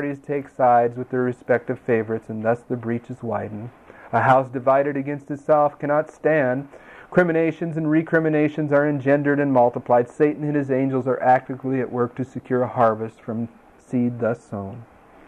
parties take sides with their respective favorites, and thus the breaches widen. A house divided against itself cannot stand. Criminations and recriminations are engendered and multiplied. Satan and his angels are actively at work to secure a harvest from seed thus sown.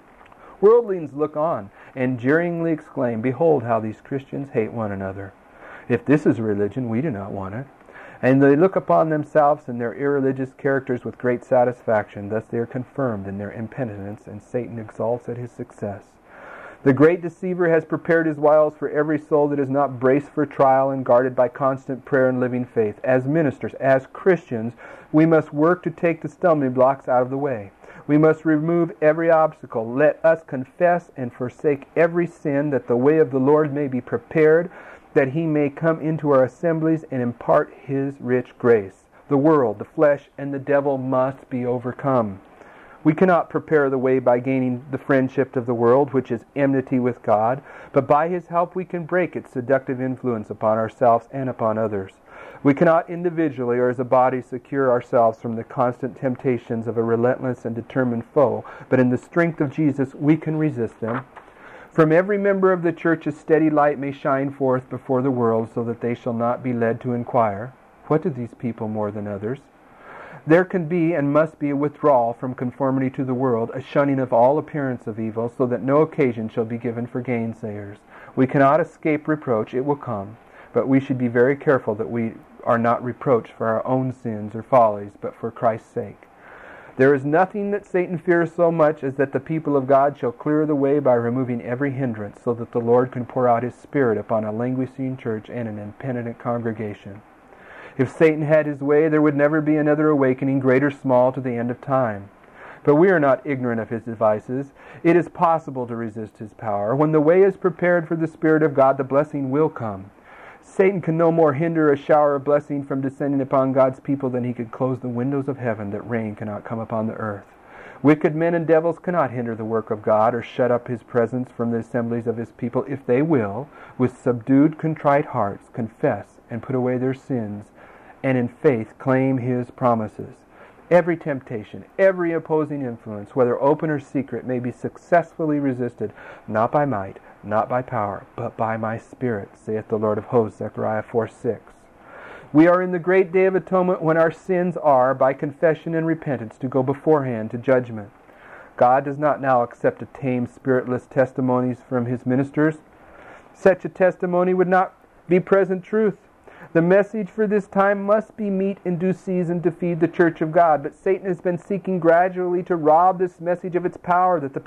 Worldlings look on and jeeringly exclaim, "Behold how these Christians hate one another. If this is religion, we do not want it." And they look upon themselves and their irreligious characters with great satisfaction. Thus they are confirmed in their impenitence, and Satan exults at his success. The great deceiver has prepared his wiles for every soul that is not braced for trial and guarded by constant prayer and living faith. As ministers, as Christians, we must work to take the stumbling blocks out of the way. We must remove every obstacle. Let us confess and forsake every sin, that the way of the Lord may be prepared, that he may come into our assemblies and impart his rich grace. The world, the flesh, and the devil must be overcome. We cannot prepare the way by gaining the friendship of the world, which is enmity with God, but by his help we can break its seductive influence upon ourselves and upon others. We cannot individually or as a body secure ourselves from the constant temptations of a relentless and determined foe, but in the strength of Jesus we can resist them. From every member of the church a steady light may shine forth before the world, so that they shall not be led to inquire, "What do these people more than others?" There can be and must be a withdrawal from conformity to the world, a shunning of all appearance of evil, so that no occasion shall be given for gainsayers. We cannot escape reproach, it will come, but we should be very careful that we are not reproached for our own sins or follies, but for Christ's sake. There is nothing that Satan fears so much as that the people of God shall clear the way by removing every hindrance, so that the Lord can pour out his Spirit upon a languishing church and an impenitent congregation. If Satan had his way, there would never be another awakening, great or small, to the end of time. But we are not ignorant of his devices. It is possible to resist his power. When the way is prepared for the Spirit of God, the blessing will come. Satan can no more hinder a shower of blessing from descending upon God's people than he could close the windows of heaven that rain cannot come upon the earth. Wicked men and devils cannot hinder the work of God or shut up his presence from the assemblies of his people if they will, with subdued, contrite hearts, confess and put away their sins, and in faith claim his promises. Every temptation, every opposing influence, whether open or secret, may be successfully resisted, not by might, not by power, but by my Spirit, saith the Lord of hosts, Zechariah 4:6. We are in the great day of atonement, when our sins are, by confession and repentance, to go beforehand to judgment. God does not now accept a tame, spiritless testimonies from his ministers. Such a testimony would not be present truth. The message for this time must be meat in due season to feed the church of God. But Satan has been seeking gradually to rob this message of its power, that the